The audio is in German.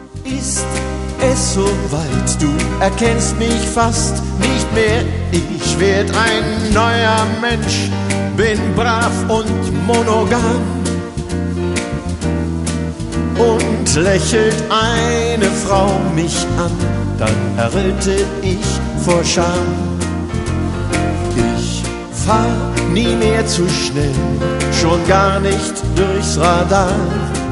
Ist es soweit, du erkennst mich fast nicht mehr. Ich werd ein neuer Mensch, bin brav und monogam. Und lächelt eine Frau mich an, dann erröte ich vor Scham. Ich fahr nie mehr zu schnell, schon gar nicht durchs Radar.